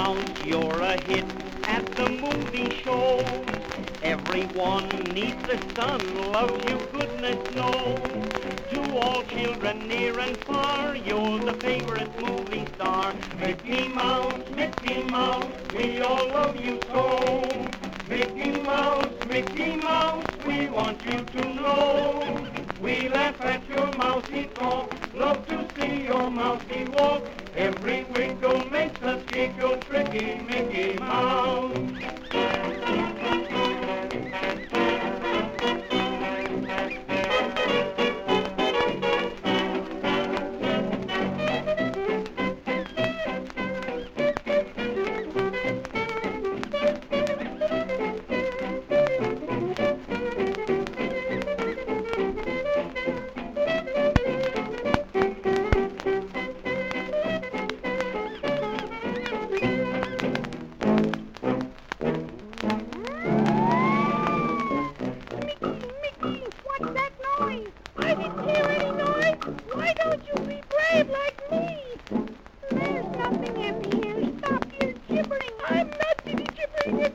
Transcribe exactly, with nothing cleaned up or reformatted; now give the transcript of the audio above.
Mouse, you're a hit at the movie shows. Everyone neath the sun loves you, goodness knows. To all children near and far, you're the favorite movie star. Mickey Mouse, Mickey Mouse, we all love you so. Mickey Mouse, Mickey Mouse, we want you to know. We laugh at your mousy talk, love to see your mousy walk. Every wiggle makes us giggle, tricky Mickey Mouse. I didn't hear any noise. Why don't you be brave like me? There's nothing in here. Stop your gibbering. I'm not gibbering.